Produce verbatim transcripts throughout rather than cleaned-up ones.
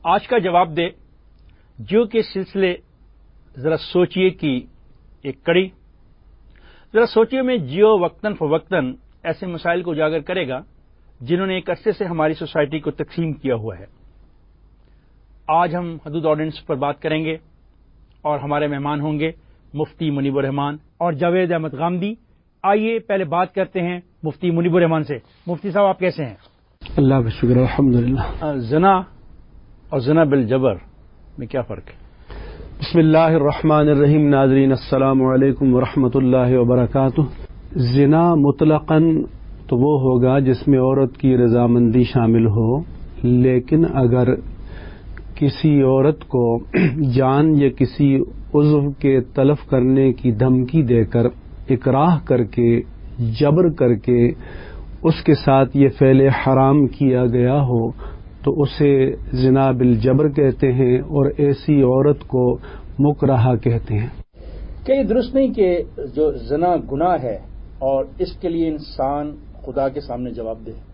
آج کا جواب دے جو کے سلسلے ذرا سوچئے کی ایک کڑی. ذرا سوچئے میں جیو وقتاً فوقتاً ایسے مسائل کو اجاگر کرے گا جنہوں نے ایک عرصے سے ہماری سوسائٹی کو تقسیم کیا ہوا ہے. آج ہم حدود آرڈیننس پر بات کریں گے اور ہمارے مہمان ہوں گے مفتی منیب الرحمان اور جاوید احمد غامدی. آئیے پہلے بات کرتے ہیں مفتی منیب الرحمان سے. مفتی صاحب آپ کیسے ہیں؟ اللہ کا شکر الحمدللہ. زنا اور زنا بالجبر میں کیا فرق ہے؟ بسم اللہ الرحمن الرحیم. ناظرین السلام علیکم ورحمۃ اللہ وبرکاتہ. زنا مطلقاً تو وہ ہوگا جس میں عورت کی رضامندی شامل ہو، لیکن اگر کسی عورت کو جان یا کسی عضو کے تلف کرنے کی دھمکی دے کر، اکراہ کر کے، جبر کر کے اس کے ساتھ یہ فعل حرام کیا گیا ہو تو اسے زنا بالجبر کہتے ہیں اور ایسی عورت کو مکرہہ کہتے ہیں. کہ یہ درست نہیں کہ جو زنا گناہ ہے اور اس کے لیے انسان خدا کے سامنے جواب دے؟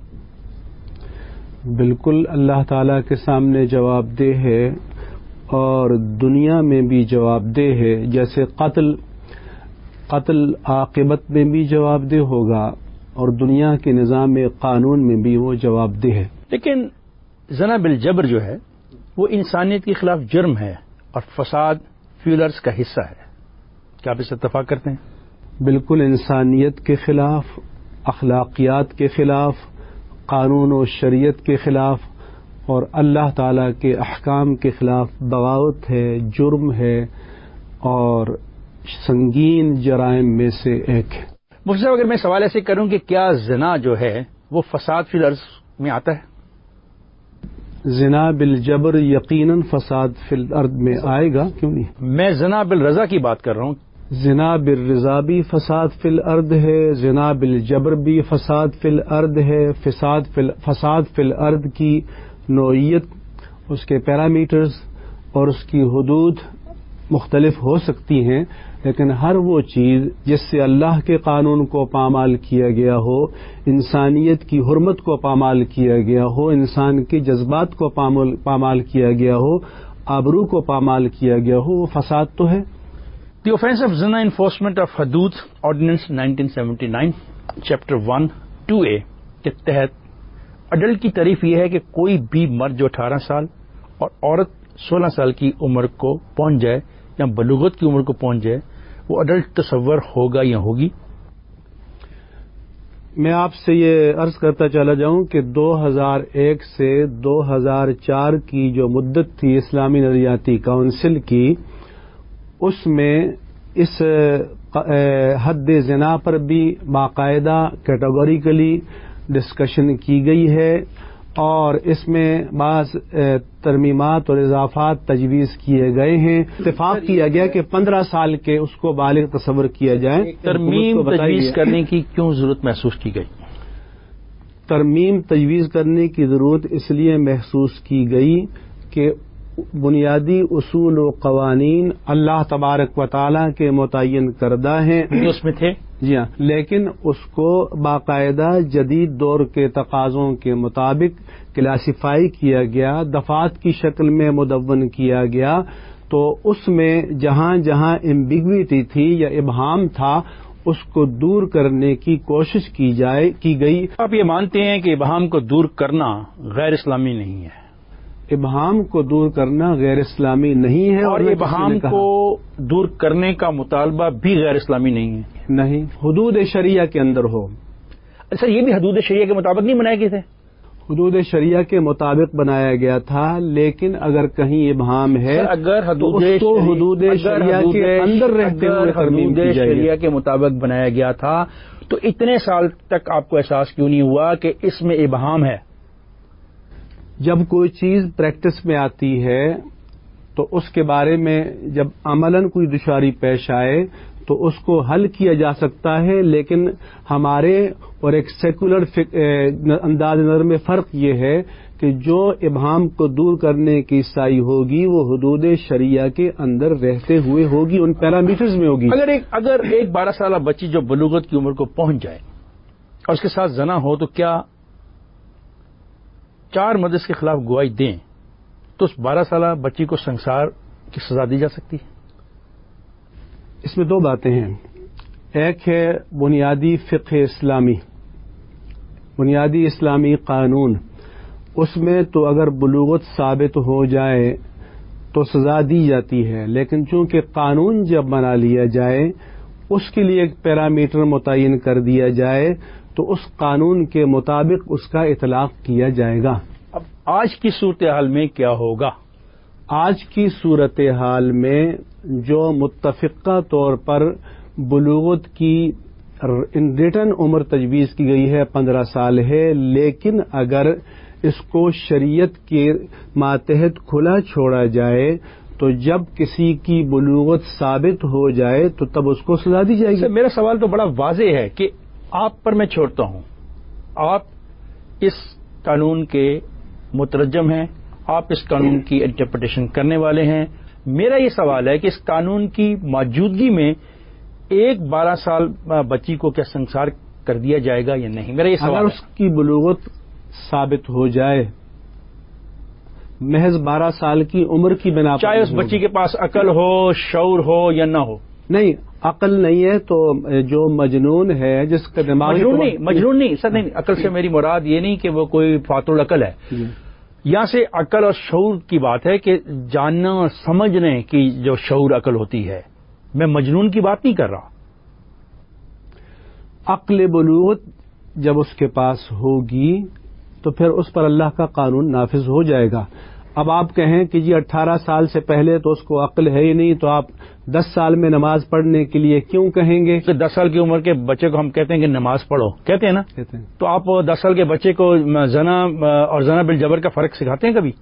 بالکل اللہ تعالی کے سامنے جواب دہ ہے اور دنیا میں بھی جواب دہ ہے. جیسے قتل قتل عاقبت میں بھی جواب دہ ہوگا اور دنیا کے نظام قانون میں بھی وہ جواب دہ ہے. لیکن زنا بالجبر جو ہے وہ انسانیت کے خلاف جرم ہے اور فساد فیولرز کا حصہ ہے. کیا آپ اس سے اتفاق کرتے ہیں؟ بالکل انسانیت کے خلاف، اخلاقیات کے خلاف، قانون و شریعت کے خلاف اور اللہ تعالی کے احکام کے خلاف بغاوت ہے، جرم ہے اور سنگین جرائم میں سے ایک ہے. مفتی صاحب اگر میں سوال ایسے کروں کہ کیا زنا جو ہے وہ فساد فی الارض میں آتا ہے؟ زنا بالجبر یقیناً فساد فی الارض میں آئے گا، کیوں نہیں؟ میں زنا بالرضا کی بات کر رہا ہوں. زنا بالرضا بھی فساد فی الارض ہے، زنا بالجبر بھی فساد فی الارض ہے. فساد فی فساد فی الارض کی نوعیت، اس کے پیرامیٹرز اور اس کی حدود مختلف ہو سکتی ہیں، لیکن ہر وہ چیز جس سے اللہ کے قانون کو پامال کیا گیا ہو، انسانیت کی حرمت کو پامال کیا گیا ہو، انسان کے جذبات کو پامال کیا گیا ہو، آبرو کو پامال کیا گیا ہو، وہ فساد تو ہے. The offence of Zina enforcement of Hudood ordinance nineteen seventy nine chapter one two A کے تحت اڈلٹ کی تعریف یہ ہے کہ کوئی بھی مرد جو اٹھارہ سال اور عورت سولہ سال کی عمر کو پہنچ جائے یا بلوغت کی عمر کو پہنچ جائے وہ اڈلٹ تصور ہوگا یا ہوگی. میں آپ سے یہ عرض کرتا چلا جاؤں کہ دو ہزار ایک سے دو ہزار چار کی جو مدت تھی اسلامی نظریاتی کونسل کی، اس میں اس حد زنا پر بھی باقاعدہ کیٹیگوریکلی ڈسکشن کی گئی ہے اور اس میں بعض ترمیمات اور اضافات تجویز کیے گئے ہیں. اتفاق کیا گیا کہ پندرہ سال کے اس کو بالغ تصور کیا جائے. ترمیم تجویز کرنے کی کیوں ضرورت محسوس کی گئی؟ ترمیم تجویز کرنے کی ضرورت اس لیے محسوس کی گئی کہ بنیادی اصول و قوانین اللہ تبارک و تعالی کے متعین کردہ ہیں. اس میں تھے جی ہاں، لیکن اس کو باقاعدہ جدید دور کے تقاضوں کے مطابق کلاسیفائی کیا گیا، دفعات کی شکل میں مدون کیا گیا. تو اس میں جہاں جہاں ایمبیگویٹی تھی یا ابہام تھا اس کو دور کرنے کی کوشش کی جائے کی گئی. آپ یہ مانتے ہیں کہ ابہام کو دور کرنا غیر اسلامی نہیں ہے؟ ابہام کو دور کرنا غیر اسلامی نہیں ہے اور ابہام کو دور کرنے کا مطالبہ بھی غیر اسلامی نہیں ہے؟ نہیں، حدود شریعہ کے اندر ہو. سر یہ بھی حدود شریعہ کے مطابق نہیں بنائے گئے تھے؟ حدود شریعہ کے مطابق بنایا گیا تھا، لیکن اگر کہیں ابہام ہے اگر حدود تو حدود شریعہ کے اندر رہتے ہوئے ترمیم کی جائے. شریعہ کے مطابق بنایا گیا تھا تو اتنے سال تک آپ کو احساس کیوں نہیں ہوا کہ اس میں ابہام ہے؟ جب کوئی چیز پریکٹس میں آتی ہے تو اس کے بارے میں جب عملاً کوئی دشواری پیش آئے تو اس کو حل کیا جا سکتا ہے، لیکن ہمارے اور ایک سیکولر انداز نظر میں فرق یہ ہے کہ جو ابہام کو دور کرنے کی سعی ہوگی وہ حدود شریعہ کے اندر رہتے ہوئے ہوگی، ان پیرامیٹرز میں ہوگی. اگر ایک اگر ایک بارہ سالہ بچی جو بلوغت کی عمر کو پہنچ جائے اور اس کے ساتھ زنا ہو تو کیا چار مرد اس کے خلاف گواہی دیں تو اس بارہ سالہ بچی کو سنسار کی سزا دی جا سکتی ہے؟ اس میں دو باتیں ہیں. ایک ہے بنیادی فقہ اسلامی، بنیادی اسلامی قانون. اس میں تو اگر بلوغت ثابت ہو جائے تو سزا دی جاتی ہے، لیکن چونکہ قانون جب بنا لیا جائے اس کے لیے ایک پیرامیٹر متعین کر دیا جائے تو اس قانون کے مطابق اس کا اطلاق کیا جائے گا. اب آج کی صورتحال میں کیا ہوگا؟ آج کی صورتحال میں جو متفقہ طور پر بلوغت کی ریٹن عمر تجویز کی گئی ہے پندرہ سال ہے، لیکن اگر اس کو شریعت کے ماتحت کھلا چھوڑا جائے تو جب کسی کی بلوغت ثابت ہو جائے تو تب اس کو سزا دی جائے گی. میرا سوال تو بڑا واضح ہے کہ آپ پر میں چھوڑتا ہوں، آپ اس قانون کے مترجم ہیں، آپ اس قانون کی انٹرپریٹیشن کرنے والے ہیں. میرا یہ سوال ہے کہ اس قانون کی موجودگی میں ایک بارہ سال بچی کو کیا سنسار کر دیا جائے گا یا نہیں؟ میرا یہ سوال اگر اس کی بلوغت ثابت ہو جائے محض بارہ سال کی عمر کی بنا پر، چاہے اس بچی کے پاس عقل ہو، شعور ہو یا نہ ہو. نہیں، عقل نہیں ہے تو جو مجنون ہے، جس کا دماغ مجنون نہیں مجنون نہیں سر، نہیں، عقل سے میری مراد یہ نہیں کہ وہ کوئی فاتح العقل ہے. یہاں سے عقل اور شعور کی بات ہے کہ جاننا اور سمجھنے کی جو شعور عقل ہوتی ہے. میں مجنون کی بات نہیں کر رہا. عقل بلوغت جب اس کے پاس ہوگی تو پھر اس پر اللہ کا قانون نافذ ہو جائے گا. اب آپ کہیں کہ جی اٹھارہ سال سے پہلے تو اس کو عقل ہے ہی نہیں، تو آپ دس سال میں نماز پڑھنے کے لیے کیوں کہیں گے؟ کہ دس سال کی عمر کے بچے کو ہم کہتے ہیں کہ نماز پڑھو، کہتے ہیں نا؟ کہتے ہیں. تو آپ دس سال کے بچے کو زنا اور زنا بالجبر کا فرق سکھاتے ہیں کبھی؟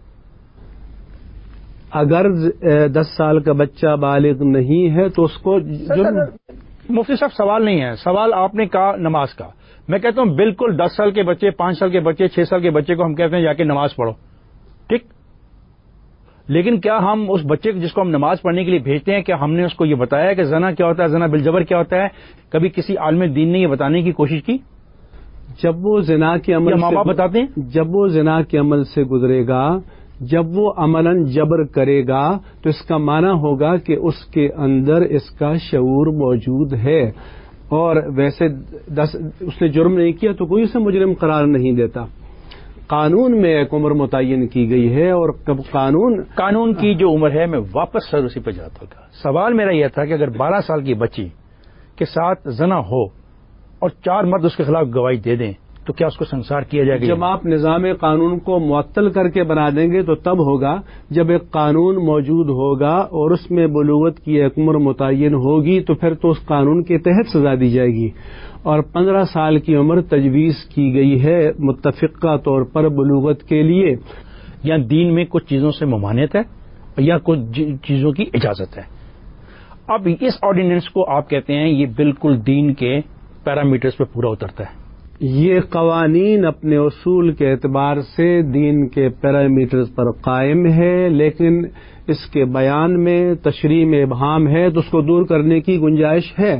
اگر دس سال کا بچہ بالغ نہیں ہے تو اس کو جرم. مفتی صاحب سوال نہیں ہے، سوال آپ نے کہا نماز کا. میں کہتا ہوں بالکل دس سال کے بچے، پانچ سال کے بچے، چھ سال کے بچے کو ہم کہتے ہیں جا کے نماز پڑھو، ٹھیک. لیکن کیا ہم اس بچے جس کو ہم نماز پڑھنے کے لیے بھیجتے ہیں، کیا ہم نے اس کو یہ بتایا کہ زنا کیا ہوتا ہے، زنا بالجبر کیا ہوتا ہے؟ کبھی کسی عالم دین نے یہ بتانے کی کوشش کی؟ جب وہ زنا کے عمل ماں باپ بتاتے ہیں. جب وہ زنا کے عمل سے گزرے گا، جب وہ عملاً جبر کرے گا تو اس کا معنی ہوگا کہ اس کے اندر اس کا شعور موجود ہے. اور ویسے دس اس نے جرم نہیں کیا تو کوئی اسے مجرم قرار نہیں دیتا. قانون میں ایک عمر متعین کی گئی ہے، اور کب قانون قانون کی جو عمر ہے، میں واپس سر اسی پہ جاتا ہوں. سوال میرا یہ تھا کہ اگر بارہ سال کی بچی کے ساتھ زنا ہو اور چار مرد اس کے خلاف گواہی دے دیں تو کیا اس کو سنسار کیا جائے گا؟ جب آپ نظام قانون کو معطل کر کے بنا دیں گے تو تب ہوگا جب ایک قانون موجود ہوگا اور اس میں بلوغت کی ایک عمر متعین ہوگی تو پھر تو اس قانون کے تحت سزا دی جائے گی. اور پندرہ سال کی عمر تجویز کی گئی ہے متفقہ طور پر بلوغت کے لیے. یا دین میں کچھ چیزوں سے ممانعت ہے یا کچھ چیزوں کی اجازت ہے. اب اس آرڈیننس کو آپ کہتے ہیں یہ بالکل دین کے پیرامیٹرز پہ پورا اترتا ہے. یہ قوانین اپنے اصول کے اعتبار سے دین کے پیرامیٹرز پر قائم ہے، لیکن اس کے بیان میں تشریح میں ابہام ہے تو اس کو دور کرنے کی گنجائش ہے.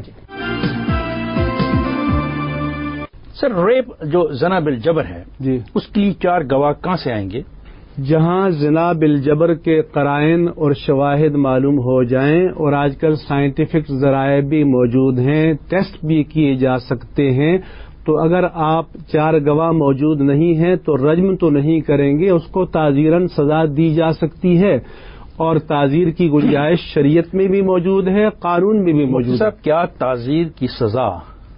سر ریپ جو زنا بالجبر ہے، جی، اس کی چار گواہ کہاں سے آئیں گے؟ جہاں زنا بالجبر کے قرائن اور شواہد معلوم ہو جائیں، اور آج کل سائنٹیفک ذرائع بھی موجود ہیں، ٹیسٹ بھی کیے جا سکتے ہیں. تو اگر آپ چار گواہ موجود نہیں ہیں تو رجم تو نہیں کریں گے، اس کو تعزیراً سزا دی جا سکتی ہے. اور تعزیر کی گنجائش شریعت میں بھی موجود ہے، قانون میں بھی موجود ہے. صاحب کیا تعزیر کی سزا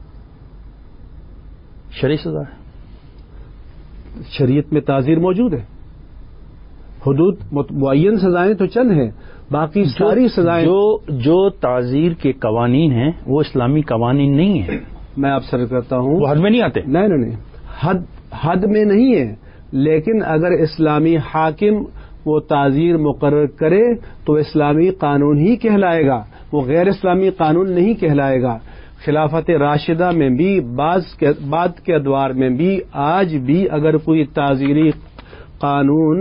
شرعی سزا ہے؟ شریعت میں تعزیر موجود ہے. حدود معین سزائیں تو چند ہیں، باقی ساری سزائیں جو جو تعزیر کے قوانین ہیں وہ اسلامی قوانین نہیں ہیں. میں آپ سے کرتا ہوں وہ حد میں نہیں آتے. نہیں نہیں حد حد میں نہیں ہے، لیکن اگر اسلامی حاکم وہ تعزیر مقرر کرے تو اسلامی قانون ہی کہلائے گا، وہ غیر اسلامی قانون نہیں کہلائے گا. خلافت راشدہ میں بھی بعض کے بعد کے ادوار میں بھی آج بھی اگر کوئی تعزیری قانون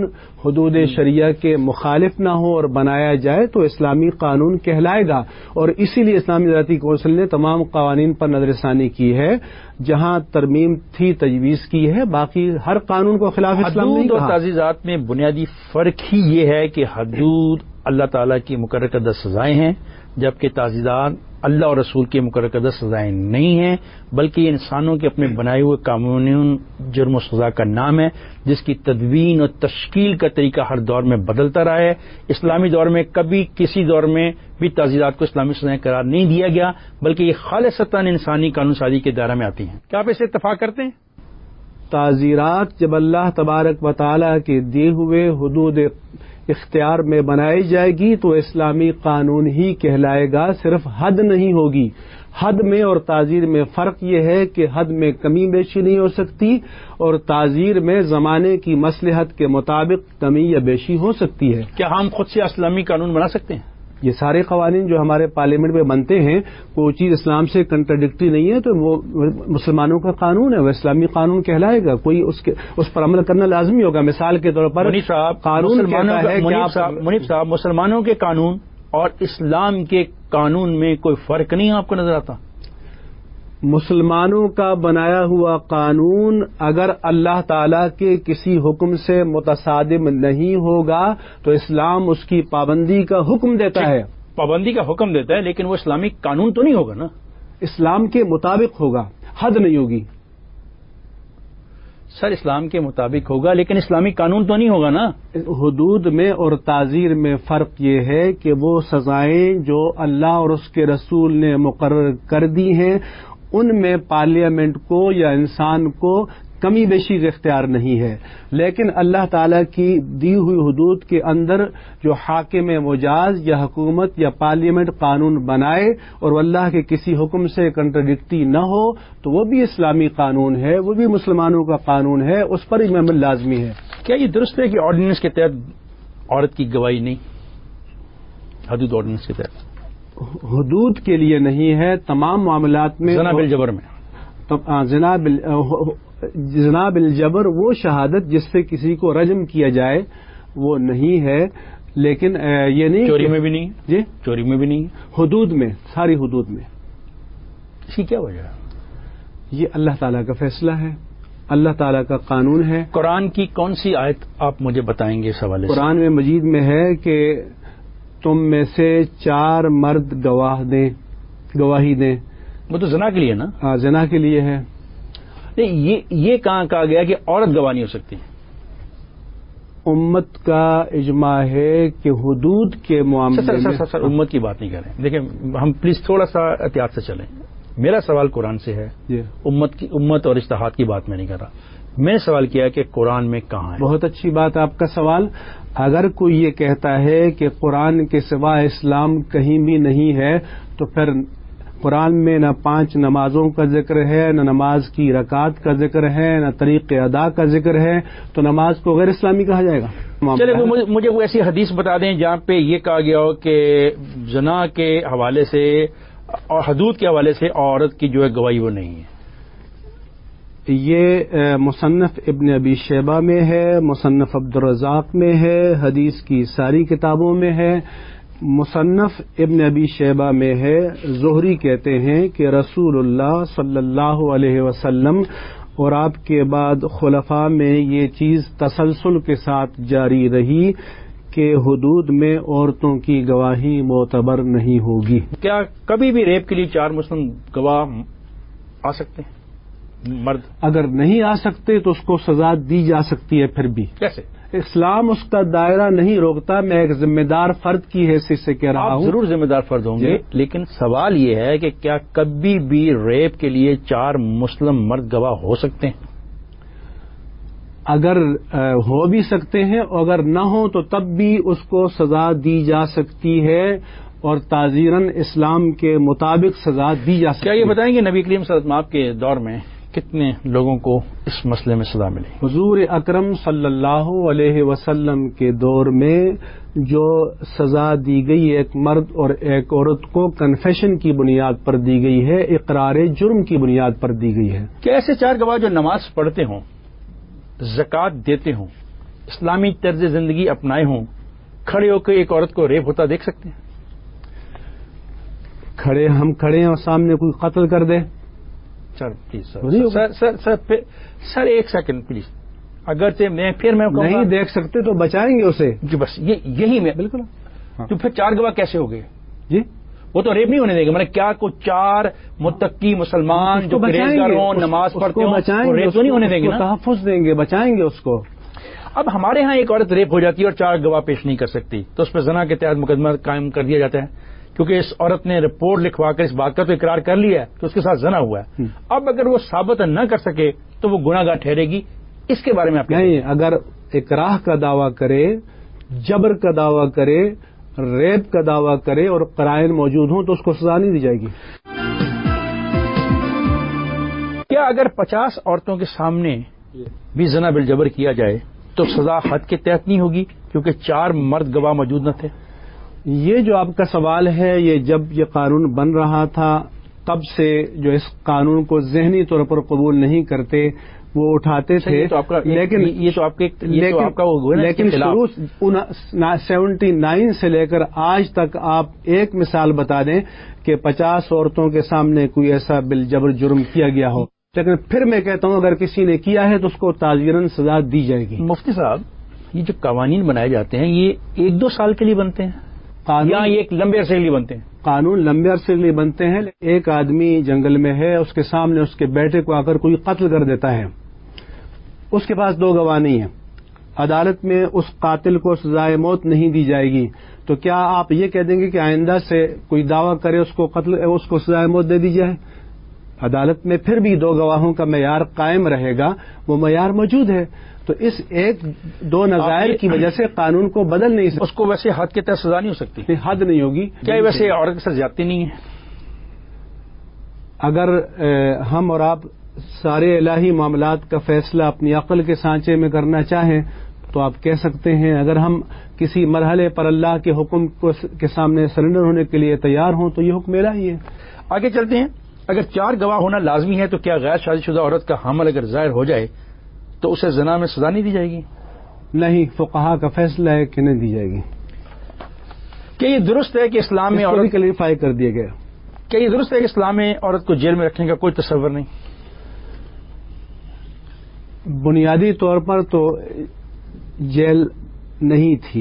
حدود شریعہ کے مخالف نہ ہو اور بنایا جائے تو اسلامی قانون کہلائے گا. اور اسی لیے اسلامی ذاتی کونسل نے تمام قوانین پر نظر ثانی کی ہے. جہاں ترمیم تھی تجویز کی ہے، باقی ہر قانون کو خلاف اسلام نہیں کہا. حدود اور تعزیرات میں بنیادی فرق ہی یہ ہے کہ حدود اللہ تعالیٰ کی مقرر کردہ سزائیں ہیں، جبکہ تعزیرات اللہ اور رسول کے مقرر کردہ سزائیں نہیں ہیں، بلکہ یہ انسانوں کے اپنے بنائے ہوئے قانون جرم و سزا کا نام ہے، جس کی تدوین اور تشکیل کا طریقہ ہر دور میں بدلتا رہا ہے. اسلامی دور میں کبھی کسی دور میں بھی تعزیرات کو اسلامی سزائیں قرار نہیں دیا گیا، بلکہ یہ خالصتاً انسانی قانون سازی کے دائرے میں آتی ہیں. کیا آپ اس سے اتفاق کرتے ہیں؟ تعزیرات جب اللہ تبارک و تعالیٰ کے دیے ہوئے حدود اختیار میں بنائی جائے گی تو اسلامی قانون ہی کہلائے گا، صرف حد نہیں ہوگی. حد میں اور تعزیر میں فرق یہ ہے کہ حد میں کمی بیشی نہیں ہو سکتی اور تعزیر میں زمانے کی مصلحت کے مطابق کمی یا بیشی ہو سکتی ہے. کیا ہم خود سے اسلامی قانون بنا سکتے ہیں؟ یہ سارے قوانین جو ہمارے پارلیمنٹ میں بنتے ہیں کوئی چیز اسلام سے کنٹراڈکٹری نہیں ہے تو وہ مسلمانوں کا قانون ہے، وہ اسلامی قانون کہلائے گا. کوئی اس کے اس پر عمل کرنا لازمی ہوگا. مثال کے طور پر منیب صاحب قانون کہتا ہے کہ منیب صاحب منیب صاحب مسلمانوں کے قانون اور اسلام کے قانون میں کوئی فرق نہیں آپ کو نظر آتا؟ مسلمانوں کا بنایا ہوا قانون اگر اللہ تعالی کے کسی حکم سے متصادم نہیں ہوگا تو اسلام اس کی پابندی کا حکم دیتا ہے. پابندی کا حکم دیتا ہے، لیکن وہ اسلامی قانون تو نہیں ہوگا نا. اسلام کے مطابق ہوگا، حد نہیں ہوگی. سر اسلام کے مطابق ہوگا لیکن اسلامی قانون تو نہیں ہوگا نا. حدود میں اور تعزیر میں فرق یہ ہے کہ وہ سزائیں جو اللہ اور اس کے رسول نے مقرر کر دی ہیں ان میں پارلیمنٹ کو یا انسان کو کمی بیشی کا اختیار نہیں ہے، لیکن اللہ تعالی کی دی ہوئی حدود کے اندر جو حاکم مجاز یا حکومت یا پارلیمنٹ قانون بنائے اور اللہ کے کسی حکم سے کنٹراڈکٹری نہ ہو تو وہ بھی اسلامی قانون ہے، وہ بھی مسلمانوں کا قانون ہے، اس پر ہی عمل لازمی ہے. کیا یہ درست ہے کہ آرڈیننس کے تحت عورت کی گواہی نہیں؟ حدود آرڈیننس کے تحت حدود کے لیے نہیں ہے، تمام معاملات میں زنا بالجبر میں زنا بال زنا بالجبر وہ شہادت جس سے کسی کو رجم کیا جائے وہ نہیں ہے، لیکن یہ نہیں چوری میں بھی نہیں. جی چوری میں بھی نہیں. حدود میں، ساری حدود میں. اس کی کیا وجہ ہے؟ یہ اللہ تعالیٰ کا فیصلہ ہے، اللہ تعالیٰ کا قانون ہے. قرآن کی کون سی آیت آپ مجھے بتائیں گے اس حوالے سے؟ قرآن میں مجید میں ہے کہ تم میں سے چار مرد گواہ دیں، گواہی دیں. وہ تو زنا کے لیے نا. ہاں زنا کے لیے ہے. نہیں یہ یہ کہاں کہا گیا کہ عورت گواہ نہیں ہو سکتی؟ امت کا اجماع ہے کہ حدود کے معاملے سر سر میں سر سر امت کی بات نہیں کر رہے ہیں. دیکھیں ہم پلیز تھوڑا سا احتیاط سے چلیں. میرا سوال قرآن سے ہے، جی امت کی امت اور اجتہاد کی بات میں نہیں کر رہا. میں نے سوال کیا کہ قرآن میں کہاں ہے. بہت اچھی بات آپ کا سوال. اگر کوئی یہ کہتا ہے کہ قرآن کے سوا اسلام کہیں بھی نہیں ہے تو پھر قرآن میں نہ پانچ نمازوں کا ذکر ہے، نہ نماز کی رکعت کا ذکر ہے، نہ طریق ادا کا ذکر ہے، تو نماز کو غیر اسلامی کہا جائے گا. چلے مجھے وہ ایسی حدیث بتا دیں جہاں پہ یہ کہا گیا ہو کہ زنا کے حوالے سے اور حدود کے حوالے سے عورت کی جو ہے گواہی وہ نہیں ہے. یہ مصنف ابن ابی شیبہ میں ہے، مصنف عبد الرزاق میں ہے، حدیث کی ساری کتابوں میں ہے. مصنف ابن ابی شیبہ میں ہے. زہری کہتے ہیں کہ رسول اللہ صلی اللہ علیہ وسلم اور آپ کے بعد خلفاء میں یہ چیز تسلسل کے ساتھ جاری رہی کہ حدود میں عورتوں کی گواہی معتبر نہیں ہوگی. کیا کبھی بھی ریپ کے لیے چار مسلم گواہ آ سکتے ہیں؟ مرد اگر نہیں آ سکتے تو اس کو سزا دی جا سکتی ہے. پھر بھی کیسے؟ اسلام اس کا دائرہ نہیں روکتا. میں ایک ذمہ دار فرد کی حیثیت سے کہہ رہا ہوں. ضرور ذمہ دار فرد ہوں گے، لیکن سوال یہ ہے کہ کیا کبھی بھی ریپ کے لیے چار مسلم مرد گواہ ہو سکتے ہیں؟ اگر ہو بھی سکتے ہیں اور اگر نہ ہو تو تب بھی اس کو سزا دی جا سکتی ہے اور تعزیراً اسلام کے مطابق سزا دی جا سکتی ہے. کیا یہ بتائیں گے نبی کریم صلی اللہ علیہ وسلم کے دور میں کتنے لوگوں کو اس مسئلے میں سزا ملی؟ حضور اکرم صلی اللہ علیہ وسلم کے دور میں جو سزا دی گئی ایک مرد اور ایک عورت کو کنفیشن کی بنیاد پر دی گئی ہے، اقرار جرم کی بنیاد پر دی گئی ہے. کیا ایسے چار گواہ جو نماز پڑھتے ہوں، زکوٰۃ دیتے ہوں، اسلامی طرز زندگی اپنائے ہوں کھڑے ہو کے ایک عورت کو ریپ ہوتا دیکھ سکتے ہیں؟ کھڑے ہم کھڑے ہیں اور سامنے کوئی قتل کر دے؟ سر پلیز سر سر سر سر سر ایک سیکنڈ پلیز. اگرچہ میں پھر میں نہیں دیکھ سکتے تو بچائیں گے اسے. جی بس یہی میں بالکل. تو پھر چار گواہ کیسے ہو گئے؟ جی وہ تو ریپ نہیں ہونے دیں گے. میں نے کیا کو چار متقی مسلمان جو پرہیزگار ہوں نماز پڑھتے ہوں ریپ تو نہیں ہونے دیں گے نا؟ تحفظ دیں گے, بچائیں گے اس کو. اب ہمارے ہاں ایک عورت ریپ ہو جاتی ہے اور چار گواہ پیش نہیں کر سکتی تو اس پہ زنا کے تحت مقدمہ قائم کر دیا جاتا ہے کیونکہ اس عورت نے رپورٹ لکھوا کر اس بات کا تو اقرار کر لیا ہے کہ اس کے ساتھ زنا ہوا ہے. اب اگر وہ ثابت نہ کر سکے تو وہ گناہ گار ٹھہرے گی. اس کے بارے میں آپ نہیں, اگر اکراہ کا دعویٰ کرے, جبر کا دعویٰ کرے, ریپ کا دعویٰ کرے اور قرائن موجود ہوں تو اس کو سزا نہیں دی جائے گی. کیا اگر پچاس عورتوں کے سامنے بھی زنا بالجبر کیا جائے تو سزا حد کے تحت نہیں ہوگی کیونکہ چار مرد گواہ موجود نہ تھے؟ یہ جو آپ کا سوال ہے یہ جب یہ قانون بن رہا تھا تب سے جو اس قانون کو ذہنی طور پر قبول نہیں کرتے وہ اٹھاتے تھے. لیکن یہ تو آپ کے لیکن سیونٹی نائن سے لے کر آج تک آپ ایک مثال بتا دیں کہ پچاس عورتوں کے سامنے کوئی ایسا بالجبر جرم کیا گیا ہو. لیکن پھر میں کہتا ہوں اگر کسی نے کیا ہے تو اس کو تعزیراً سزا دی جائے گی. مفتی صاحب یہ جو قوانین بنائے جاتے ہیں یہ ایک دو سال کے لیے بنتے ہیں یا یہ ایک لمبے عرصے کے لیے بنتے ہیں؟ قانون لمبے عرصے کے لیے بنتے ہیں. ایک آدمی جنگل میں ہے, اس کے سامنے اس کے بیٹے کو آ کر کوئی قتل کر دیتا ہے, اس کے پاس دو گواہ نہیں ہیں, عدالت میں اس قاتل کو سزائے موت نہیں دی جائے گی تو کیا آپ یہ کہہ دیں گے کہ آئندہ سے کوئی دعویٰ کرے اس کو قتل اس کو سزائے موت دے دی جائے؟ عدالت میں پھر بھی دو گواہوں کا معیار قائم رہے گا, وہ معیار موجود ہے. تو اس ایک دو نظائر کی وجہ سے قانون کو بدل نہیں سکتے. اس کو ویسے حد کے تحت سزا نہیں ہو سکتی؟ حد نہیں ہوگی. کیا ویسے عورت کے ساتھ زیادتی نہیں ہے؟ اگر ہم اور آپ سارے الہی معاملات کا فیصلہ اپنی عقل کے سانچے میں کرنا چاہیں تو آپ کہہ سکتے ہیں. اگر ہم کسی مرحلے پر اللہ کے حکم کے سامنے سرنڈر ہونے کے لیے تیار ہوں تو یہ حکم الہی ہے. آگے چلتے ہیں. اگر چار گواہ ہونا لازمی ہے تو کیا غیر شادی شدہ عورت کا حمل اگر ظاہر ہو جائے تو اسے زنا میں سزا نہیں دی جائے گی؟ نہیں, فقہا کا فیصلہ ہے کہ نہیں دی جائے گی. کیا یہ درست ہے کہ اسلام میں عورت کلیریفائی کر دیا گیا؟ کیا یہ درست ہے کہ اسلام میں عورت کو جیل میں رکھنے کا کوئی تصور نہیں؟ بنیادی طور پر تو جیل نہیں تھی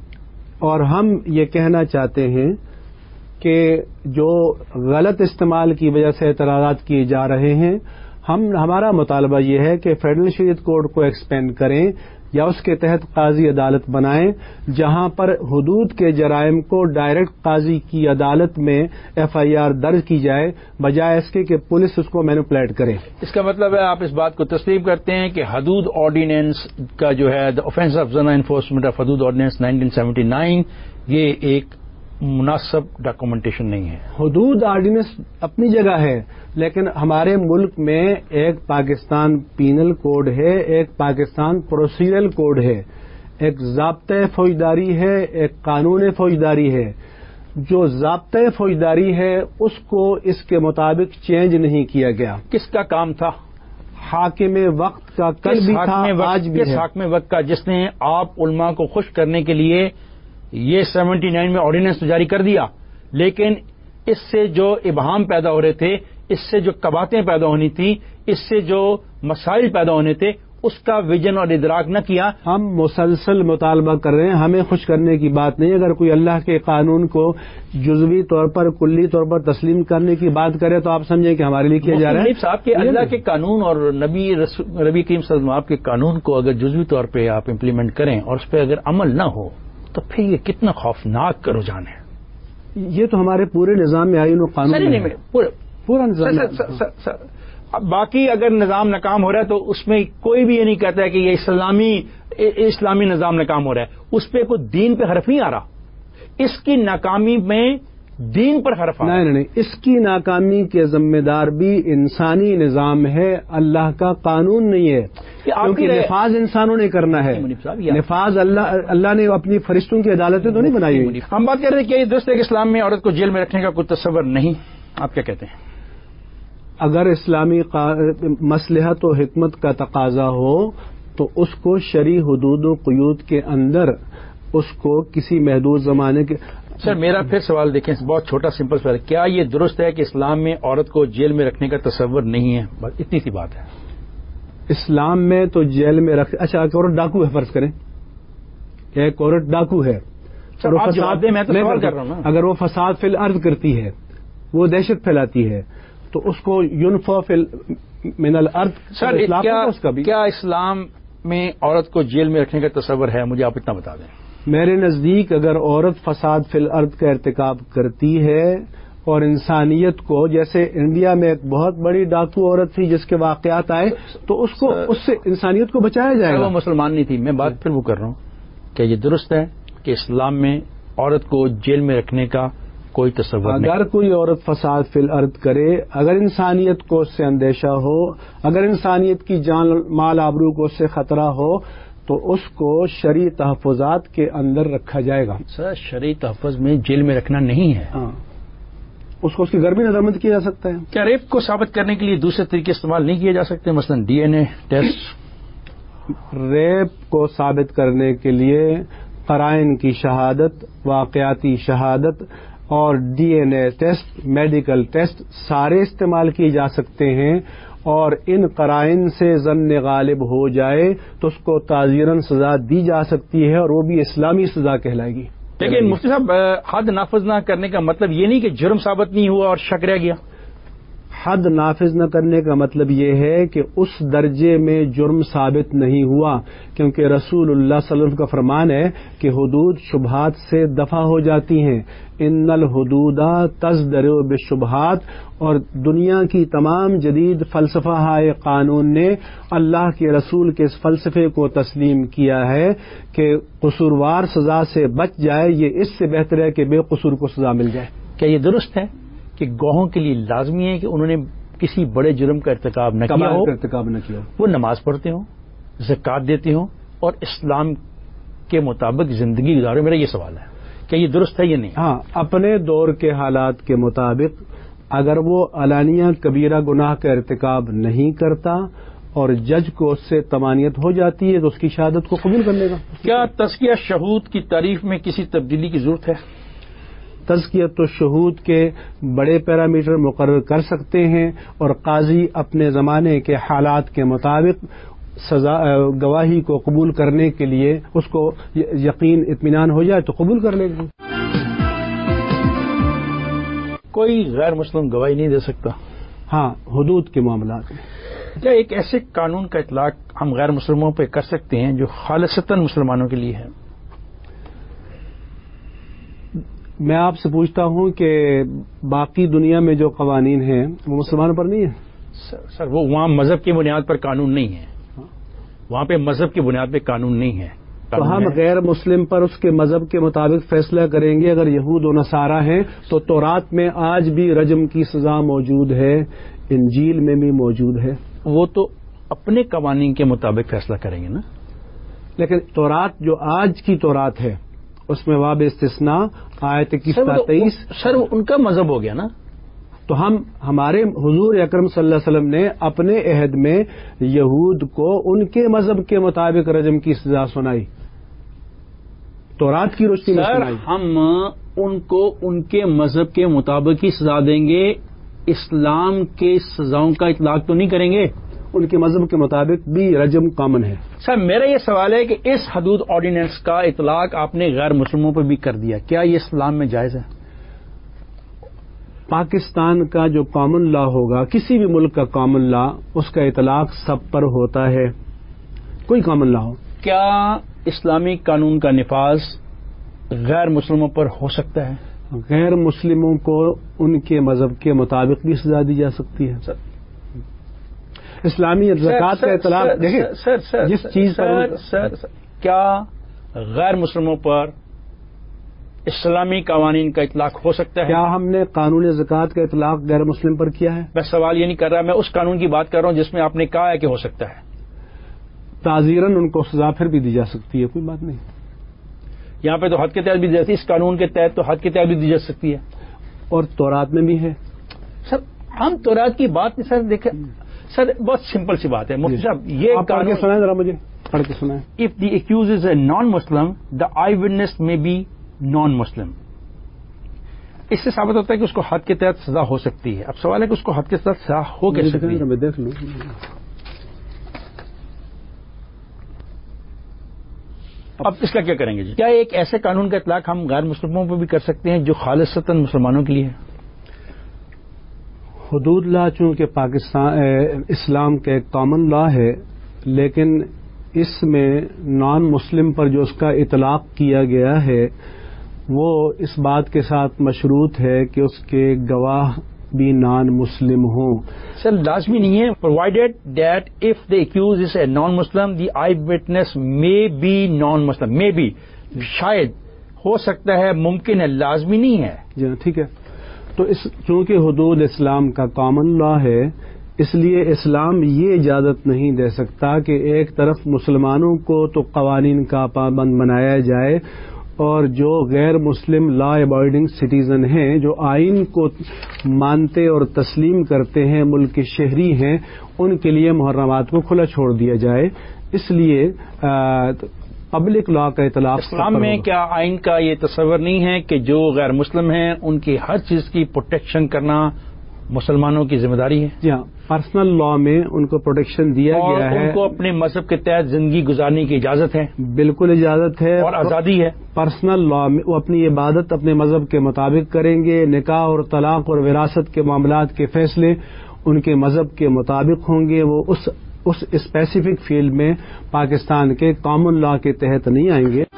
اور ہم یہ کہنا چاہتے ہیں کہ جو غلط استعمال کی وجہ سے اعتراضات کیے جا رہے ہیں ہم ہمارا مطالبہ یہ ہے کہ فیڈرل شریعت کوڈ کو ایکسپینڈ کریں یا اس کے تحت قاضی عدالت بنائیں جہاں پر حدود کے جرائم کو ڈائریکٹ قاضی کی عدالت میں ایف آئی آر درج کی جائے بجائے اس کے کہ پولیس اس کو مینوپولیٹ کرے. اس کا مطلب ہے آپ اس بات کو تسلیم کرتے ہیں کہ حدود آرڈیننس کا جو ہے the offence of Zina enforcement of Hudood ordinance nineteen seventy nine یہ ایک مناسب ڈاکومنٹیشن نہیں ہے؟ حدود آرڈیننس اپنی جگہ ہے لیکن ہمارے ملک میں ایک پاکستان پینل کوڈ ہے, ایک پاکستان پروسیجرل کوڈ ہے, ایک ضابطۂ فوجداری ہے, ایک قانون فوجداری ہے. جو ضابطۂ فوجداری ہے اس کو اس کے مطابق چینج نہیں کیا گیا. کس کا کام تھا؟ حاکم وقت کا. کل بھی تھا, آج بھی ہے. حاکم وقت کا جس نے آپ علماء کو خوش کرنے کے لیے یہ سیونٹی نائن میں آرڈیننس جاری کر دیا لیکن اس سے جو ابہام پیدا ہو رہے تھے, اس سے جو کباتیں پیدا ہونی تھی, اس سے جو مسائل پیدا ہونے تھے اس کا ویژن اور ادراک نہ کیا. ہم مسلسل مطالبہ کر رہے ہیں, ہمیں خوش کرنے کی بات نہیں. اگر کوئی اللہ کے قانون کو جزوی طور پر کلی طور پر تسلیم کرنے کی بات کرے تو آپ سمجھیں کہ ہمارے لیے کیا جا رہا ہے. صاحب کہ اللہ کے قانون اور نبی نبی کریم صلی اللہ علیہ وسلم کے قانون کو اگر جزوی طور پہ آپ امپلیمنٹ کریں اور اس پہ اگر عمل نہ ہو تو پھر یہ کتنا خوفناک کا رجحان ہے. یہ تو ہمارے پورے نظام میں آئین و قانون نہیں پورا نظام. اب باقی اگر نظام ناکام ہو رہا ہے تو اس میں کوئی بھی یہ نہیں کہتا ہے کہ یہ اسلامی اسلامی نظام ناکام ہو رہا ہے. اس پہ کوئی دین پہ حرف نہیں آ رہا. اس کی ناکامی میں دین پر حرف آ رہا. نہیں نہیں اس کی ناکامی کے ذمہ دار بھی انسانی نظام ہے, اللہ کا قانون نہیں ہے. کیونکہ نفاذ انسانوں نے کرنا ہے. نفاذ اللہ اللہ نے اپنی فرشتوں کی عدالتیں تو نہیں بنائی ہوئی. ہم بات کر رہے ہیں کہ یہ درست ہے کہ اسلام میں عورت کو جیل میں رکھنے کا کوئی تصور نہیں. آپ کیا کہتے ہیں؟ اگر اسلامی مصلحت و حکمت کا تقاضا ہو تو اس کو شرعی حدود و قیود کے اندر اس کو کسی محدود زمانے کے. سر میرا پھر سوال دیکھیں، بہت چھوٹا سمپل سوال، کیا یہ درست ہے کہ اسلام میں عورت کو جیل میں رکھنے کا تصور نہیں ہے؟ بس اتنی سی بات ہے. اسلام میں تو جیل میں رکھ اچھا ایک عورت ڈاکو ہے، فرض کریں ایک عورت ڈاکو ہے، آپ جواب دیں، میں تو سوال کر رہا ہوں نا. اگر وہ فساد فی الارض کرتی ہے، وہ دہشت پھیلاتی ہے، تو اس کو یونفا فی من الارض. سر کیا, کیا اسلام میں عورت کو جیل میں رکھنے کا تصور ہے؟ مجھے آپ اتنا بتا دیں. میرے نزدیک اگر عورت فساد فی الارض کا ارتکاب کرتی ہے اور انسانیت کو، جیسے انڈیا میں ایک بہت بڑی ڈاکو عورت تھی جس کے واقعات آئے، تو اس کو اس سے انسانیت کو بچایا جائے گا. وہ مسلمان نہیں تھی. میں بات پھر وہ کر رہا ہوں کہ یہ درست ہے کہ اسلام میں عورت کو جیل میں رکھنے کا کوئی تصور نہیں. اگر کوئی عورت فساد فی الارض کرے، اگر انسانیت کو اس سے اندیشہ ہو، اگر انسانیت کی جان مال آبرو کو اس سے خطرہ ہو، تو اس کو شرعی تحفظات کے اندر رکھا جائے گا. سر شرعی تحفظ میں جیل میں رکھنا نہیں ہے. ہاں، اس کو اس کی گھر بھی نظربند کیا جا سکتا ہے. کیا ریپ کو ثابت کرنے کے لیے دوسرے طریقے استعمال نہیں کیے جا سکتے، مثلا D N A test? Rape کو ثابت کرنے کے لیے قرائن کی شہادت، واقعاتی شہادت اور D N A test, medical test سارے استعمال کیے جا سکتے ہیں، اور ان قرائن سے ظن غالب ہو جائے تو اس کو تعزیراً سزا دی جا سکتی ہے، اور وہ بھی اسلامی سزا کہلائے گی. لیکن مفتی صاحب، حد نافذ نہ کرنے کا مطلب یہ نہیں کہ جرم ثابت نہیں ہوا اور شک رہ گیا. حد نافذ نہ کرنے کا مطلب یہ ہے کہ اس درجے میں جرم ثابت نہیں ہوا، کیونکہ رسول اللہ صلی اللہ علیہ وسلم کا فرمان ہے کہ حدود شبہات سے دفع ہو جاتی ہیں. ان الحدود تزدر بالشبہات. اور دنیا کی تمام جدید فلسفہ ہائے قانون نے اللہ کے رسول کے اس فلسفے کو تسلیم کیا ہے کہ قصوروار سزا سے بچ جائے، یہ اس سے بہتر ہے کہ بے قصور کو سزا مل جائے. کیا یہ درست ہے کہ گواہوں کے لیے لازمی ہے کہ انہوں نے کسی بڑے جرم کا ارتکاب نہ کیا ہو، ارتکاب نہ کیا ہو، وہ نماز پڑھتے ہوں، زکوٰۃ دیتے ہوں اور اسلام کے مطابق زندگی گزارے؟ میرا یہ سوال ہے، کیا یہ درست ہے یا نہیں؟ ہاں، اپنے دور کے حالات کے مطابق اگر وہ علانیہ کبیرہ گناہ کا ارتکاب نہیں کرتا اور جج کو اس سے تمانیت ہو جاتی ہے تو اس کی شہادت کو قبول کر لے گا. کیا تزکیہ شہود کی تعریف میں کسی تبدیلی کی ضرورت ہے؟ تزکیت الشہود کے بڑے پیرامیٹر مقرر کر سکتے ہیں، اور قاضی اپنے زمانے کے حالات کے مطابق سزا گواہی کو قبول کرنے کے لیے اس کو یقین اطمینان ہو جائے تو قبول کر لے گا. کوئی غیر مسلم گواہی نہیں دے سکتا؟ ہاں، حدود کے معاملات میں. کیا ایک ایسے قانون کا اطلاق ہم غیر مسلموں پہ کر سکتے ہیں جو خالصتاً مسلمانوں کے لیے ہے؟ میں آپ سے پوچھتا ہوں کہ باقی دنیا میں جو قوانین ہیں وہ مسلمانوں پر نہیں ہیں؟ سر, سر وہ وہاں مذہب کی بنیاد پر قانون نہیں ہے، وہاں پہ مذہب کی بنیاد پہ قانون نہیں ہے. تو ہم غیر مسلم پر اس کے مذہب کے مطابق فیصلہ کریں گے. اگر یہود و نصارہ ہیں تو تورات میں آج بھی رجم کی سزا موجود ہے، انجیل میں بھی موجود ہے. وہ تو اپنے قوانین کے مطابق فیصلہ کریں گے نا. لیکن تورات جو آج کی تورات ہے اس میں باب استثناء آیت کی تیئیس. سر ان کا مذہب ہو گیا نا. تو ہم ہمارے حضور اکرم صلی اللہ علیہ وسلم نے اپنے عہد میں یہود کو ان کے مذہب کے مطابق رجم کی سزا سنائی، تورات کی روشنی میں سنائی. ہم ان کو ان کے مذہب کے مطابق ہی سزا دیں گے، اسلام کے سزاؤں کا اطلاق تو نہیں کریں گے. ان کے مذہب کے مطابق بھی رجم کامن ہے. سر میرا یہ سوال ہے کہ اس حدود آرڈیننس کا اطلاق آپ نے غیر مسلموں پر بھی کر دیا، کیا یہ اسلام میں جائز ہے؟ پاکستان کا جو کامن لا ہوگا، کسی بھی ملک کا کامن لا، اس کا اطلاق سب پر ہوتا ہے، کوئی کامن لا ہو. کیا اسلامی قانون کا نفاذ غیر مسلموں پر ہو سکتا ہے؟ غیر مسلموں کو ان کے مذہب کے مطابق بھی سزا دی جا سکتی ہے. سر اسلامی زکوٰۃ کا اطلاق دیکھیں، سر سر جس چیز پر سر کیا غیر مسلموں پر اسلامی قوانین کا اطلاق ہو سکتا ہے؟ کیا ہم نے قانون زکوٰۃ کا اطلاق غیر مسلم پر کیا ہے؟ میں سوال یہ نہیں کر رہا، میں اس قانون کی بات کر رہا ہوں جس میں آپ نے کہا ہے کہ ہو سکتا ہے. تعزیراً ان کو سزا پھر بھی دی جا سکتی ہے، کوئی بات نہیں. یہاں پہ تو حد کے تحت بھی دی جاتی ہے، اس قانون کے تحت تو حد کے تحت بھی دی جا سکتی ہے. اور تورات میں بھی ہے. سر ہم تورات کی بات نہیں، سر دیکھیں سر بہت سمپل سی بات ہے مفتی صاحب، یہ قانون سنائیں ذرا مجھے. پڑھ کے سنائیں. If the accused is a non-Muslim, the eyewitness may be non-Muslim. اس سے ثابت ہوتا ہے کہ اس کو حد کے تحت سزا ہو سکتی ہے. اب سوال ہے کہ اس کو حد کے تحت سزا ہو کیسے سکتی ہے؟ میں دیکھ لوں. اب اس کا کیا کریں گے جی؟ کیا ایک ایسے قانون کا اطلاق ہم غیر مسلموں پہ بھی کر سکتے ہیں جو خالصتاً مسلمانوں کے لیے ہے؟ حدود لا چونکہ پاکستان اسلام کا ایک کامن لا ہے، لیکن اس میں نان مسلم پر جو اس کا اطلاق کیا گیا ہے وہ اس بات کے ساتھ مشروط ہے کہ اس کے گواہ بھی نان مسلم ہوں. سر لازمی نہیں ہے. Provided that if the accused is a non Muslim the eye witness may be non Muslim. May be شاید ہو سکتا ہے، ممکن ہے، لازمی نہیں ہے. جی ٹھیک ہے. تو اس چونکہ حدود اسلام کا کامن لا ہے، اس لیے اسلام یہ اجازت نہیں دے سکتا کہ ایک طرف مسلمانوں کو تو قوانین کا پابند بنایا جائے اور جو غیر مسلم لا ابائڈنگ سٹیزن ہیں، جو آئین کو مانتے اور تسلیم کرتے ہیں، ملک کے شہری ہیں، ان کے لیے محرمات کو کھلا چھوڑ دیا جائے. اس لیے پبلک لا کا اطلاق اسلام میں کیا آئین کا یہ تصور نہیں ہے کہ جو غیر مسلم ہیں ان کی ہر چیز کی پروٹیکشن کرنا مسلمانوں کی ذمہ داری ہے؟ جی ہاں، پرسنل لا میں ان کو پروٹیکشن دیا گیا ہے. ان کو اپنے مذہب کے تحت زندگی گزارنے کی اجازت ہے. بالکل اجازت ہے اور آزادی ہے. پرسنل لا میں وہ اپنی عبادت اپنے مذہب کے مطابق کریں گے. نکاح اور طلاق اور وراثت کے معاملات کے فیصلے ان کے مذہب کے مطابق ہوں گے. وہ اس اس اسپیسیفک فیلڈ میں پاکستان کے کامن لا کے تحت نہیں آئیں گے.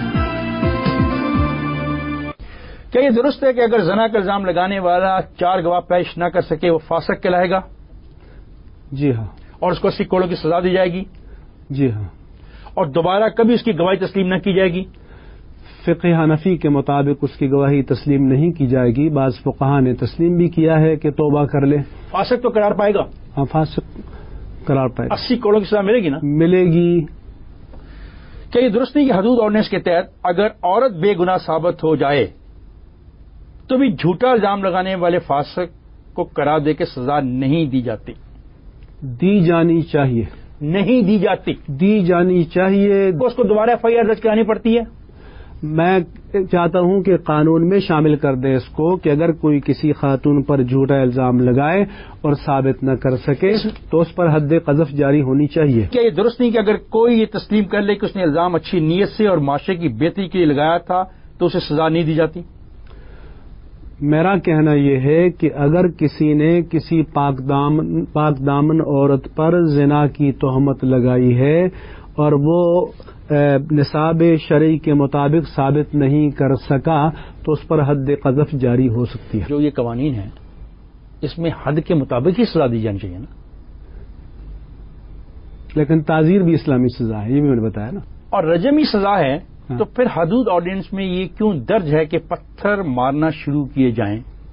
کیا یہ درست ہے کہ اگر زنا کا الزام لگانے والا چار گواہ پیش نہ کر سکے وہ فاسق کہلائے گا؟ جی ہاں. اور اس کو اسی کروڑوں کی سزا دی جائے گی؟ جی ہاں. اور دوبارہ کبھی اس کی گواہی تسلیم نہ کی جائے گی؟ فقہ حنفی کے مطابق اس کی گواہی تسلیم نہیں کی جائے گی. بعض فقہا نے تسلیم بھی کیا ہے کہ توبہ کر لے. فاسق تو قرار پائے گا؟ ہاں فاسق قرار پائے گا. اسی کروڑوں کی سزا ملے گی نا؟ ملے گی. کیا یہ درست نہیں کہ حدود آرڈیننس کے تحت اگر عورت بے گناہ ثابت ہو جائے تو بھی جھوٹا الزام لگانے والے فاسق کو قرار دے کے سزا نہیں دی جاتی؟ دی جانی چاہیے. نہیں دی جاتی. دی جانی چاہیے. اس کو دوبارہ ایف آئی آر درج کرانی پڑتی ہے. میں چاہتا ہوں کہ قانون میں شامل کر دیں اس کو کہ اگر کوئی کسی خاتون پر جھوٹا الزام لگائے اور ثابت نہ کر سکے تو اس پر حد قذف جاری ہونی چاہیے. کیا یہ درست نہیں کہ اگر کوئی یہ تسلیم کر لے کہ اس نے الزام اچھی نیت سے اور معاشرے کی بہتری کے لیے لگایا تھا تو اسے سزا نہیں دی جاتی؟ میرا کہنا یہ ہے کہ اگر کسی نے کسی پاک دامن پاک دامن عورت پر زنا کی تہمت لگائی ہے اور وہ نصاب شرعی کے مطابق ثابت نہیں کر سکا تو اس پر حد قذف جاری ہو سکتی ہے. جو یہ قوانین ہیں اس میں حد کے مطابق ہی سزا دی جانی چاہیے نا. لیکن تعزیر بھی اسلامی سزا ہے، یہ بھی میں نے بتایا نا. اور رجمی سزا ہے تو پھر حدود آرڈیننس میں یہ کیوں درج ہے کہ پتھر مارنا شروع کیے جائیں؟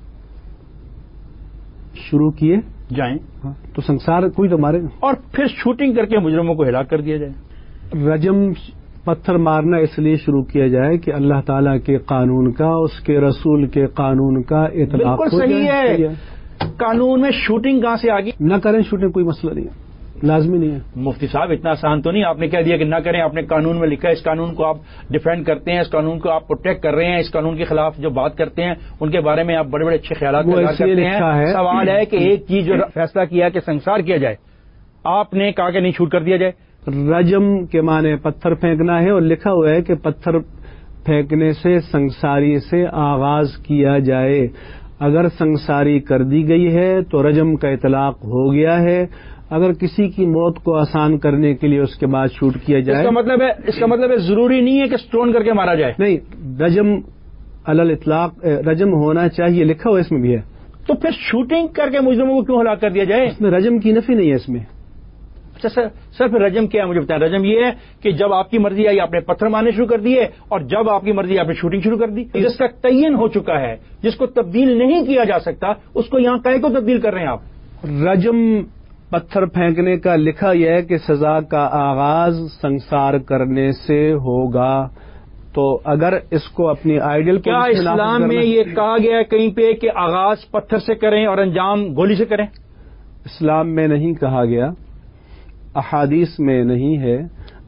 شروع کیے جائیں تو سنسار کوئی تو مارے. اور پھر شوٹنگ کر کے مجرموں کو ہلاک کر دیا جائے. رجم پتھر مارنا اس لیے شروع کیا جائے کہ اللہ تعالیٰ کے قانون کا، اس کے رسول کے قانون کا اطلاق بالکل صحیح ہے. قانون میں شوٹنگ کہاں سے آ گئی؟ نہ کریں شوٹنگ، کوئی مسئلہ نہیں ہے، لازمی نہیں ہے. مفتی صاحب اتنا آسان تو نہیں. آپ نے کہہ دیا کہ نہ کریں. آپ نے قانون میں لکھا ہے، اس قانون کو آپ ڈیفینڈ کرتے ہیں، اس قانون کو آپ پروٹیکٹ کر رہے ہیں، اس قانون کے خلاف جو بات کرتے ہیں ان کے بارے میں آپ بڑے بڑے اچھے خیالات کرتے ہیں. سوال ہے کہ ایک چیز جو فیصلہ کیا کہ سنسار کیا جائے، آپ نے کہا کہ نہیں شوٹ کر دیا جائے. رجم کے معنی پتھر پھینکنا ہے اور لکھا ہوا ہے کہ پتھر پھینکنے سے سنساری سے آغاز کیا جائے. اگر سنساری کر دی گئی ہے تو رجم کا اطلاق ہو گیا ہے. اگر کسی کی موت کو آسان کرنے کے لیے اس کے بعد شوٹ کیا جائے، اس کا مطلب ہے اس کا مطلب ہے ضروری نہیں ہے کہ سٹون کر کے مارا جائے. نہیں، رجم علی الاطلاق رجم ہونا چاہیے، لکھا ہوا اس میں بھی ہے. تو پھر شوٹنگ کر کے مجرموں کو کیوں ہلاک کر دیا جائے؟ اس میں رجم کی نفی نہیں ہے اس میں. اچھا سر سر پھر رجم کیا ہے مجھے بتائیں. رجم یہ ہے کہ جب آپ کی مرضی آئی آپ نے پتھر مارنے شروع کر دیے، اور جب آپ کی مرضی آپ نے شوٹنگ شروع کر دی. جس کا تعین ہو چکا ہے، جس کو تبدیل نہیں کیا جا سکتا، اس کو یہاں کہے کو تبدیل کر رہے ہیں آپ. رجم پتھر پھینکنے کا لکھا یہ ہے کہ سزا کا آغاز سنسار کرنے سے ہوگا. تو اگر اس کو اپنی آئیڈیل کیا اسلام میں یہ کہا گیا ہے کہیں پہ کہ آغاز پتھر سے کریں اور انجام گولی سے کریں؟ اسلام میں نہیں کہا گیا، احادیث میں نہیں ہے.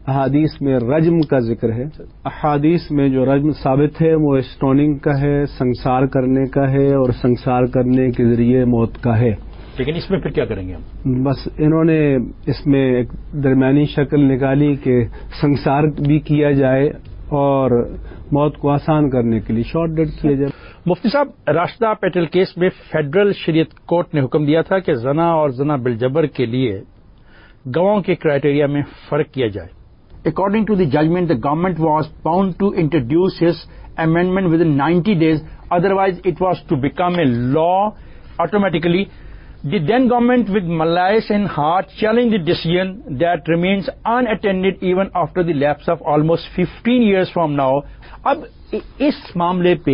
احادیث میں رجم کا ذکر ہے. احادیث میں جو رجم ثابت ہے وہ اسٹوننگ کا ہے، سنسار کرنے کا ہے اور سنسار کرنے کے ذریعے موت کا ہے. لیکن اس میں پھر کیا کریں گے ہم؟ بس انہوں نے اس میں ایک درمیانی شکل نکالی کہ سنسار بھی کیا جائے اور موت کو آسان کرنے کے لیے شارٹ ڈیڈ کیا جائے. مفتی صاحب، راشدہ پیٹل کیس میں فیڈرل شریعت کورٹ نے حکم دیا تھا کہ زنا اور زنا بالجبر کے لیے گواہوں کے کرائیٹیریا میں فرق کیا جائے. According to the judgement, the government was bound to introduce his amendment within ninety days, otherwise it was to become a law automatically. The then government with malice in heart challenged the decision that remains unattended even after the lapse of almost fifteen years from now. اب اس معاملے پہ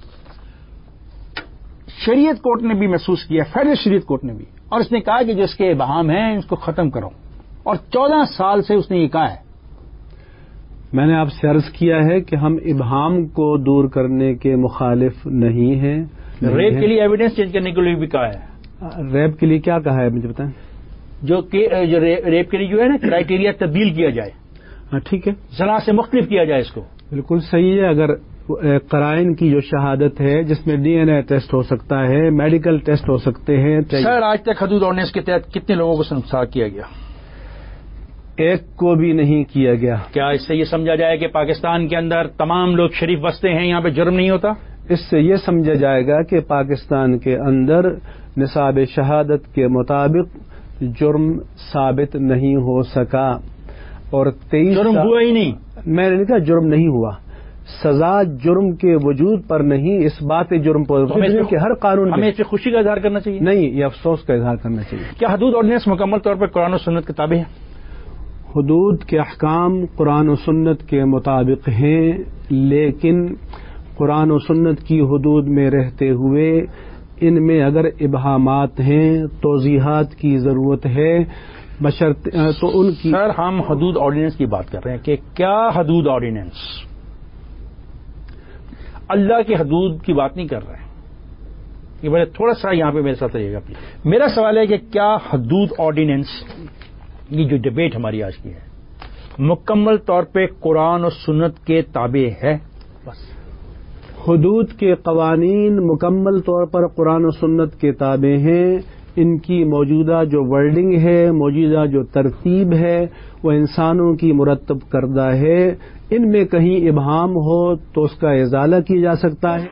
شریعت court نے بھی محسوس کیا، federal Shariat court نے بھی، اور اس نے کہا کہ جو اس کے ابہام ہیں اس کو ختم کرو، اور چودہ سال سے اس نے یہ کہا ہے. میں نے آپ سے عرض کیا ہے کہ ہم ابہام کو دور کرنے کے مخالف نہیں ہیں. ریپ کے لیے ایویڈنس چینج کرنے کے لیے بھی کہا ہے. ریپ کے لیے کیا کہا ہے مجھے بتائیں؟ جو جو ریپ کے لیے جو ہے نا کرائیٹیریا تبدیل کیا جائے. ہاں ٹھیک ہے، زنا سے مختلف کیا جائے اس کو. بالکل صحیح ہے. اگر قرائن کی جو شہادت ہے جس میں ڈی این اے ٹیسٹ ہو سکتا ہے، میڈیکل ٹیسٹ ہو سکتے ہیں. سر، آج تک حدود آرڈیننس کے تحت کتنے لوگوں کو سنسار کیا گیا؟ ایک کو بھی نہیں کیا گیا. کیا اس سے یہ سمجھا جائے کہ پاکستان کے اندر تمام لوگ شریف بستے ہیں، یہاں پہ جرم نہیں ہوتا؟ اس سے یہ سمجھا جائے گا کہ پاکستان کے اندر نصاب شہادت کے مطابق جرم ثابت نہیں ہو سکا، اور تیئیس جرم ہوا ہی نہیں. میں نے کہا جرم نہیں ہوا، سزا جرم کے وجود پر نہیں، اس بات جرم پر کہ ہر قانون ہمیں اس پہ خوشی کا اظہار کرنا چاہیے، نہیں یہ افسوس کا اظہار کرنا چاہیے. کیا حدود آرڈیننس مکمل طور پر قرآن و سنت کے تابع ہے؟ حدود کے احکام قرآن و سنت کے مطابق ہیں، لیکن قرآن و سنت کی حدود میں رہتے ہوئے ان میں اگر ابہامات ہیں، توضیحات کی ضرورت ہے، بشرط تو ان کی. سر، ہم حدود آرڈیننس کی بات کر رہے ہیں کہ کیا حدود آرڈیننس، اللہ کی حدود کی بات نہیں کر رہے ہیں. یہ بڑے تھوڑا سا یہاں پہ میرے ساتھ رہیے گا پلیز. میرا سوال ہے کہ کیا حدود آرڈیننس، یہ جو ڈبیٹ ہماری آج کی ہے، مکمل طور پہ قرآن و سنت کے تابع ہے؟ بس. حدود کے قوانین مکمل طور پر قرآن و سنت کے تابع ہیں. ان کی موجودہ جو ورڈنگ ہے، موجودہ جو ترتیب ہے، وہ انسانوں کی مرتب کردہ ہے. ان میں کہیں ابہام ہو تو اس کا ازالہ کیا جا سکتا ہے.